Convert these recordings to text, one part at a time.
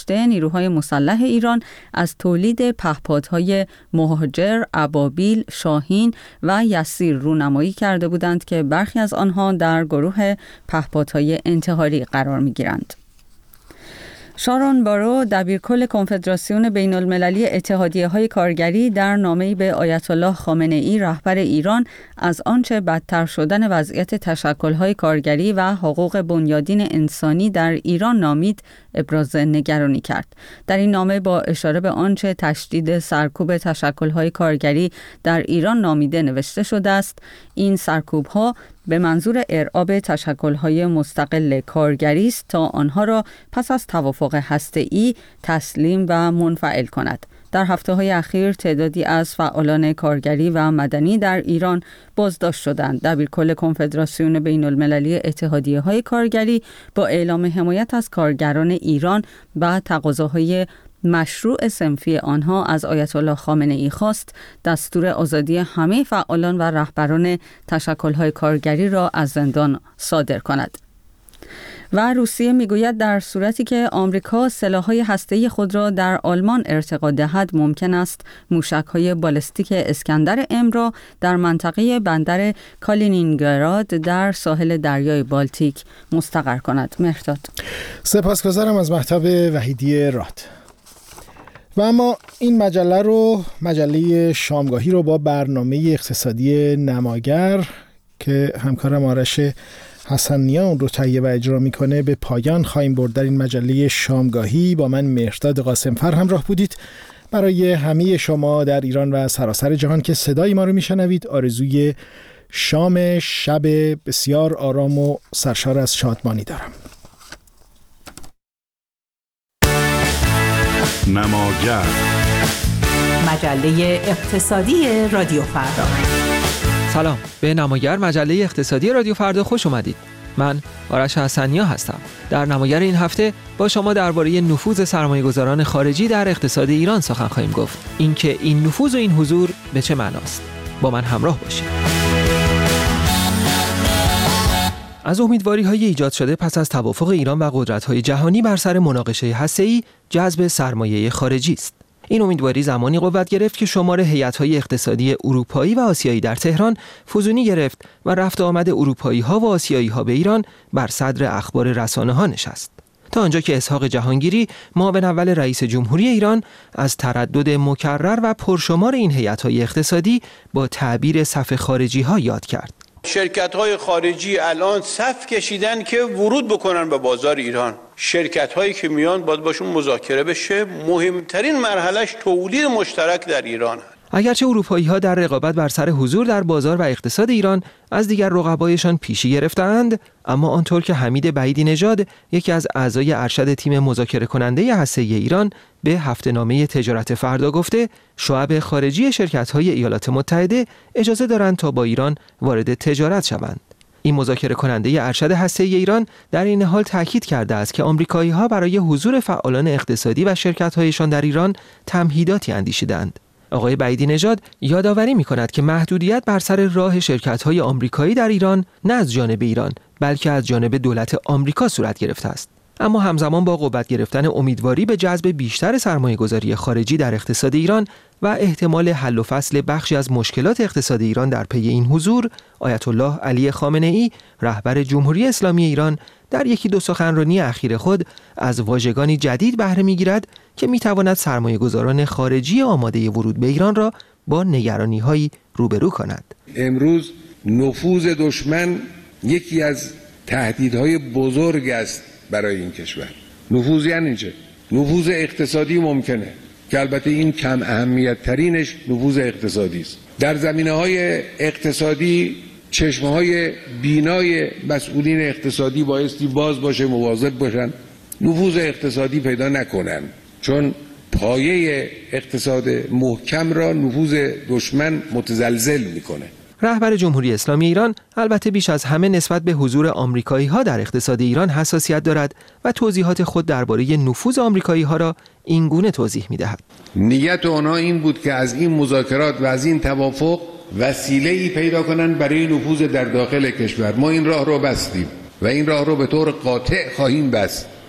نیروهای مسلح ایران از تولید پهپادهای مهاجر، ابابیل، شاهین و یسیر رونمایی کرده بودند که برخی از آنها در گروه پهپادهای انتحاری قرار می‌گیرند. شارون بارو، دبیرکل کنفدراسیون بین المللی اتحادیه‌های کارگری، در نامه‌ای به آیت الله خامنه‌ای رهبر ایران از آنچه بدتر شدن وضعیت تشکل‌های کارگری و حقوق بنیادین انسانی در ایران نامید، ابراز نگرانی کرد. در این نامه با اشاره به آنچه تشدید سرکوب تشکل‌های کارگری در ایران نامیده نوشته شده است: این سرکوب‌ها به منظور ارعاب تشکل‌های مستقل کارگری است تا آنها را پس از توافق هسته‌ای تسلیم و منفعل کند. در هفته‌های اخیر تعدادی از فعالان کارگری و مدنی در ایران بازداشت شدند. دبیرکل کنفدراسیون بین المللی اتحادیه‌های کارگری با اعلام حمایت از کارگران ایران و تقاضاهای مشروع صنفی آنها از آیت الله خامنه‌ای خواست دستور آزادی همه فعالان و رهبران تشکل‌های کارگری را از زندان صادر کند. و روسیه میگوید در صورتی که آمریکا سلاح‌های هسته‌ای خود را در آلمان ارتقا دهد، ممکن است موشک‌های بالستیک اسکندر ام را در منطقه بندر کالینینگراد در ساحل دریای بالتیک مستقر کند. مهرداد. سپاسگزارم از مهتاب وحیدی راد. و اما این مجله شامگاهی رو با برنامه اقتصادی نماگر که همکارم آرش حسنیان رو تهیه و اجرا میکنه به پایان خواهیم برد. در این مجله شامگاهی با من مهرداد قاسمفر همراه بودید. برای همه شما در ایران و سراسر جهان که صدای ما رو میشنوید آرزوی شب بسیار آرام و سرشار از شادمانی دارم. نماگر، مجله اقتصادی رادیو فردا. سلام، به نماگر مجله اقتصادی رادیو فردا خوش اومدید. من آرش حسنیا هستم. در نماگر این هفته با شما درباره نفوذ سرمایه‌گذاران خارجی در اقتصاد ایران سخن خواهیم گفت. اینکه این نفوذ و این حضور به چه معناست؟ با من همراه باشید. از امیدواری‌های ایجاد شده پس از توافق ایران و قدرت‌های جهانی بر سر مناقشه هسته‌ای، جذب سرمایه خارجی است. این امیدواری زمانی قوت گرفت که شمار هیئت‌های اقتصادی اروپایی و آسیایی در تهران فزونی گرفت و رفت آمد اروپایی‌ها و آسیایی‌ها به ایران بر صدر اخبار رسانه‌ها نشست. تا آنجا که اسحاق جهانگیری، معاون اول رئیس جمهوری ایران، از تردد مکرر و پرشمار این هیئت‌های اقتصادی با تعبیر صف خارجی‌ها یاد کرد. شرکت‌های خارجی الان صف کشیدن که ورود بکنن به بازار ایران. شرکت‌هایی که میان باید باشون مذاکره بشه. مهمترین مرحلهش تولید مشترک در ایران. اگرچه اروپایی‌ها در رقابت بر سر حضور در بازار و اقتصاد ایران از دیگر رقبایشان پیشی گرفتند، اما آنطور که حمید بعیدی نژاد، یکی از اعضای ارشد تیم مذاکره کننده هسته‌ای ایران، به هفته‌نامه تجارت فردا گفته، شعب خارجی شرکت‌های ایالات متحده اجازه دارند تا با ایران وارد تجارت شوند. این مذاکره کننده ارشد هسته‌ای ایران در این حال تاکید کرده است که آمریکایی‌ها برای حضور فعالان اقتصادی و شرکت‌هایشان در ایران تمهیداتی اندیشیدند. آقای بعیدی نژاد یادآوری می‌کند که محدودیت بر سر راه شرکت‌های آمریکایی در ایران نه از جانب ایران بلکه از جانب دولت آمریکا صورت گرفته است. اما همزمان با قوت گرفتن امیدواری به جذب بیشتر سرمایه‌گذاری خارجی در اقتصاد ایران و احتمال حل و فصل بخشی از مشکلات اقتصاد ایران در پی این حضور، آیت الله علی خامنه‌ای، رهبر جمهوری اسلامی ایران، در یکی دو سخنرانی اخیر خود از واژگانی جدید بهره می‌گیرد که می‌تواند سرمایه‌گذاران خارجی آماده ورود به ایران را با نگرانی‌هایی روبرو کند. امروز نفوذ دشمن یکی از تهدیدهای بزرگ است برای این کشور. نفوذ یعنی چه؟ نفوذ اقتصادی ممکنه که البته این کم اهمیت ترینش نفوذ اقتصادی است. در زمینه‌های اقتصادی چشمه‌های بینای مسئولین اقتصادی بایستی باز باشه، مواظب باشن نفوذ اقتصادی پیدا نکنن، چون پایه اقتصاد محکم را نفوذ دشمن متزلزل میکنه. رهبر جمهوری اسلامی ایران البته بیش از همه نسبت به حضور آمریکایی‌ها در اقتصاد ایران حساسیت دارد و توضیحات خود درباره نفوذ آمریکایی‌ها را این گونه توضیح می‌دهد. نیت آنها این بود که از این مذاکرات و از این توافق وسیله‌ای پیدا کنند برای نفوذ در داخل کشور. ما این راه رو بستیم و این راه رو به طور قاطع خواهیم بست.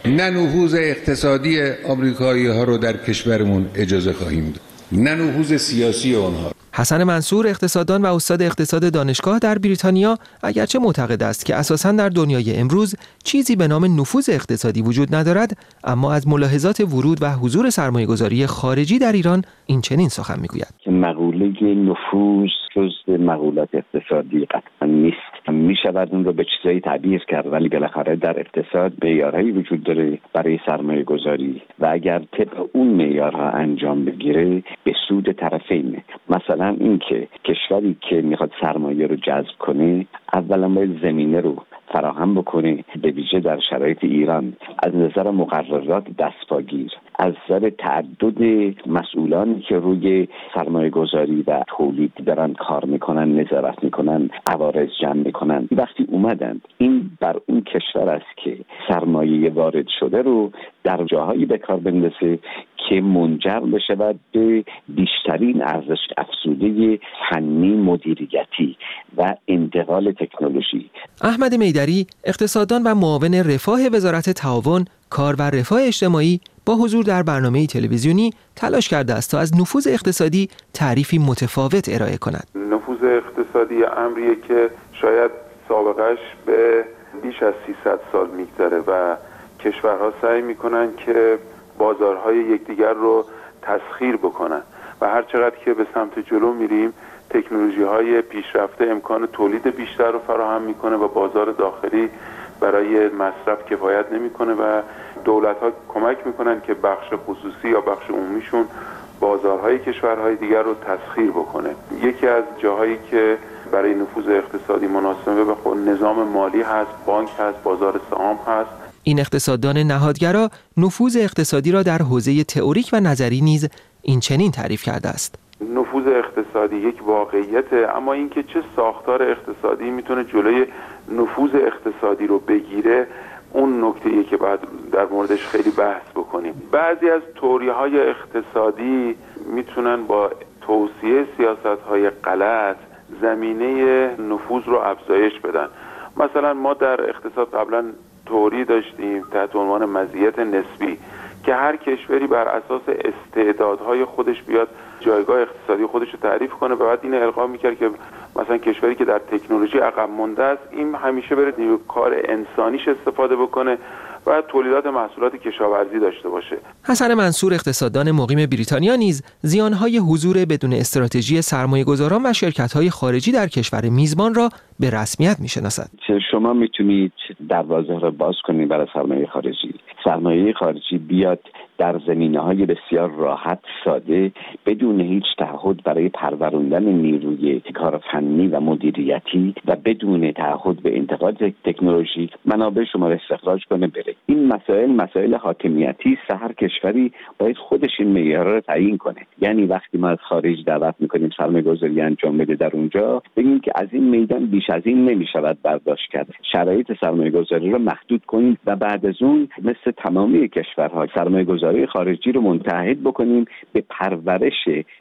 نه نفوذ اقتصادی آمریکایی ها رو در کشورمون اجازه خواهیم داد، نه نفوذ سیاسی آنها. حسن منصور، اقتصاددان و استاد اقتصاد دانشگاه در بریتانیا، اگرچه معتقد است که اساساً در دنیای امروز چیزی به نام نفوذ اقتصادی وجود ندارد، اما از ملاحظات ورود و حضور سرمایه‌گذاری خارجی در ایران این چنین سخن می‌گوید. مقوله نفوذ جزء مقولات اقتصادی قطعا نیست. میشود اون رو به چیزایی تعبیر کرد، ولی بالاخره در اقتصاد معیارهایی وجود داره برای سرمایه گذاری و اگر طبق اون معیارها انجام بگیره به سود طرفینه. مثلا اینکه کشوری که میخواد سرمایه رو جذب کنه اولا باید زمینه رو فراهم بکنه، به ویژه در شرایط ایران از نظر مقررات دستپاگیر، از نظر تعدد مسئولانی که روی سرمایه گذاری و تولید دارن کار میکنن، نظارت میکنن، عوارض جمع میکنن. وقتی اومدن این بر اون کشور است که سرمایه وارد شده رو در جاهایی به کار بندازه که منجر بشود به بیشترین ارزش افزوده فنی، مدیریتی و انتقال تکنولوژی. احمد میدری، اقتصاددان و معاون رفاه وزارت تعاون، کار و رفاه اجتماعی، با حضور در برنامه تلویزیونی تلاش کرده است تا از نفوذ اقتصادی تعریفی متفاوت ارائه کند. نفوذ اقتصادی امریه که شاید سابقش به بیش از 300 سال میگذره و کشورها سعی میکنن که بازارهای یکدیگر رو تسخیر بکنن و هر چقدر که به سمت جلو میریم تکنولوژی‌های پیشرفته امکان تولید بیشتر رو فراهم میکنه و بازار داخلی برای مصرف کفایت نمیکنه و دولت‌ها کمک میکنن که بخش خصوصی یا بخش عمومیشون بازارهای کشورهای دیگر رو تسخیر بکنه. یکی از جاهایی که برای نفوذ اقتصادی مناسبه به خود نظام مالی هست، بانک هست، بازار سهام هست. این اقتصاددان نهادگرا نفوذ اقتصادی را در حوزه تئوریک و نظری نیز این چنین تعریف کرده است. نفوذ اقتصادی یک واقعیته، اما اینکه چه ساختار اقتصادی میتونه جلوی نفوذ اقتصادی رو بگیره اون نکته‌ایه که باید در موردش خیلی بحث بکنیم. بعضی از تئوری‌های اقتصادی میتونن با توصیه سیاست‌های غلط زمینه نفوذ رو افزایش بدن. مثلا ما در اقتصاد قبلا تئوری داشتیم تحت عنوان مزیت نسبی که هر کشوری بر اساس استعدادهای خودش بیاد جایگاه اقتصادی خودش رو تعریف کنه و بعد این القا میکرد که مثلا کشوری که در تکنولوژی عقب مونده است این همیشه بره نیروی کار انسانیش استفاده بکنه و تولیدات محصولات کشاورزی داشته باشه. حسن منصور، اقتصاددان مقیم بریتانیا، نیز زیانهای حضور بدون استراتژی سرمایه‌گذاران و شرکت‌های خارجی در کشور میزبان را به رسمیت می‌شناسد. شما میتونید دروازه را باز کنید برای سرمایه خارجی. سرمایه خارجی بیاد در زمینه‌های بسیار راحت، ساده، بدون هیچ تعهد برای پروراندن نیروی کار فنی و مدیریتی و بدون تعهد به انتقال تکنولوژی منابع شما را استخراج کنه بره. این مسائل حاکمیتی است. هر کشوری باید خودش این معیارها را تعیین کنه. یعنی وقتی ما از خارج دعوت می‌کنیم سرمایه‌گذاری انجام بده در اونجا، بگیم که از این میدان بیش از این نمی‌شود برداشت کرد. شرایط سرمایه‌گذاری را محدود کنیم و بعد از اون مثل تمامی کشورها سرمایه‌گذاری خارجی رو متعهد بکنیم به پرورش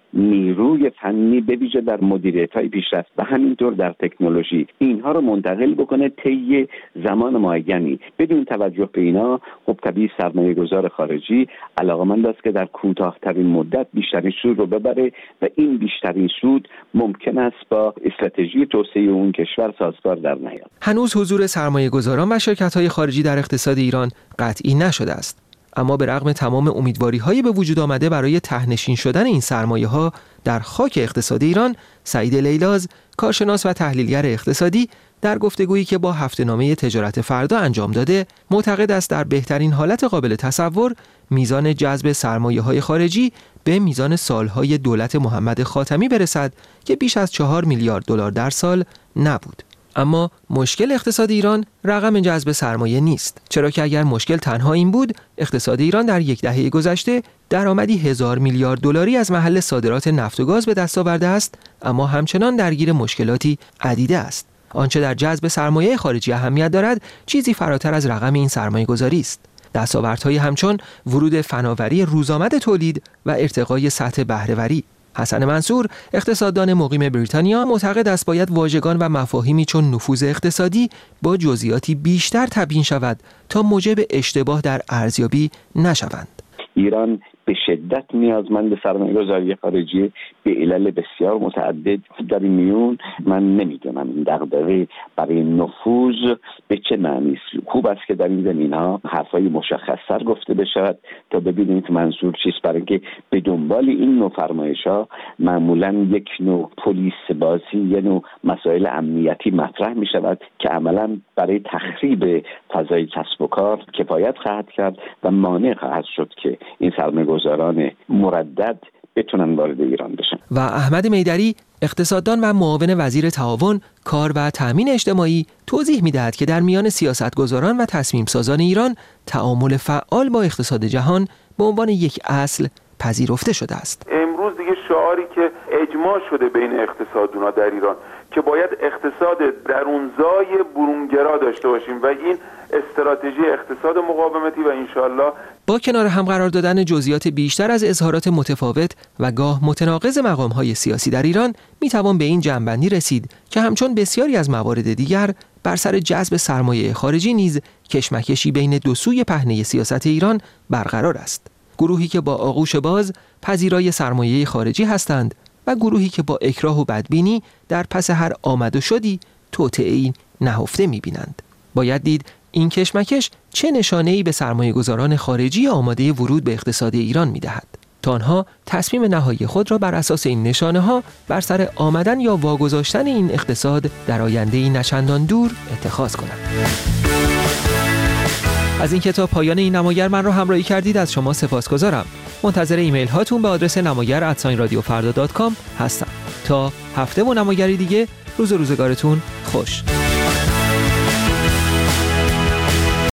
نیروی فنی به ویژه در مدیریت‌های پیشرفت و همینطور در تکنولوژی. اینها رو منتقل بکنه طی زمان معینی. بدون توجه به اینا خب طبیعی سرمایه‌گذار خارجی علاقه‌مند است که در کوتاه‌ترین مدت بیشترین سود رو ببره و این بیشترین سود ممکن است با استراتژی توسعه اون کشور سازگار در نیاد. هنوز حضور سرمایه‌گذاران و شرکت‌های خارجی در اقتصاد ایران قطعی نشده است. اما به رغم تمام امیدواری‌های به وجود آمده برای ته‌نشین شدن این سرمایه‌ها در خاک اقتصاد ایران، سعید لیلاز، کارشناس و تحلیلگر اقتصادی، در گفتگویی که با هفته‌نامه تجارت فردا انجام داده، معتقد است در بهترین حالت قابل تصور میزان جذب سرمایه‌های خارجی به میزان سالهای دولت محمد خاتمی برسد که بیش از 4 میلیارد دلار در سال نبود. اما مشکل اقتصاد ایران رقم جذب سرمایه نیست، چرا که اگر مشکل تنها این بود، اقتصاد ایران در یک دهه گذشته درآمدی 1000 میلیارد دلاری از محل صادرات نفت و گاز به دست آورده است، اما همچنان درگیر مشکلاتی عدیده است. آنچه در جذب سرمایه خارجی اهمیت دارد، چیزی فراتر از رقم این سرمایه‌گذاری است. دستاوردهای همچون ورود فناوری روزآمد تولید و ارتقای سطح بهره‌وری. حسن منصور، اقتصاددان مقیم بریتانیا، معتقد است باید واژگان و مفاهیمی چون نفوذ اقتصادی با جزئیاتی بیشتر تبیین شود تا موجب اشتباه در ارزیابی نشوند. ایران به شدت نیازمند سرمایه‌گذاری خارجی به علل بسیار متعدد. در این میون من نمیدونم این دغدغه برای نفوذ به چه معنی است. خوب است که در این زمینه‌ها حرفای مشخص‌تر گفته بشود تا ببینیم که منظور چیست، برای اینکه به دنبال این نوع فرمایش‌ها معمولاً یک نوع پلیس بازی، یک نوع مسائل امنیتی مطرح می‌شود که عملاً برای تخریب فضای کسب و کار کفایت خواهد کرد و مانع خواهد شد که این سرمایه‌گذاران مردد بتونن وارد ایران بشن. و احمد میدری، اقتصاددان و معاون وزیر تعاون، کار و تامین اجتماعی، توضیح می‌دهد که در میان سیاستگزاران و تصمیم سازان ایران تعامل فعال با اقتصاد جهان به عنوان یک اصل پذیرفته شده است. امروز دیگه شعاری که اجماع شده بین اقتصاددونا در ایران که باید اقتصاد درونزای برونگرا داشته باشیم و این استراتژی اقتصاد مقاومتی و انشالله با کنار هم قرار دادن جزئیات بیشتر از اظهارات متفاوت و گاه متناقض مقام‌های سیاسی در ایران میتوان به این جمع‌بندی رسید که همچون بسیاری از موارد دیگر بر سر جذب سرمایه خارجی نیز کشمکشی بین دو سوی پهنه سیاست ایران برقرار است. گروهی که با آغوش باز پذیرای سرمایه خارجی هستند و گروهی که با اکراه و بدبینی در پس هر آمد و شدی توطئه‌ای نهفته می‌بینند. باید دید این کشمکش چه نشانه‌ای به سرمایه‌گذاران خارجی آماده ورود به اقتصاد ایران می‌دهد تا آنها تصمیم نهایی خود را بر اساس این نشانه‌ها بر سر آمدن یا واگذاشتن این اقتصاد در آینده‌ای نچندان دور اتخاذ کنند. از این کتاب پایان این نماگر من را همراهی کردید از شما سپاسگزارم. منتظر ایمیل هاتون به آدرس namagar@radiofarda.com هستم. تا هفته و نماگری دیگه، روزگارتون خوش.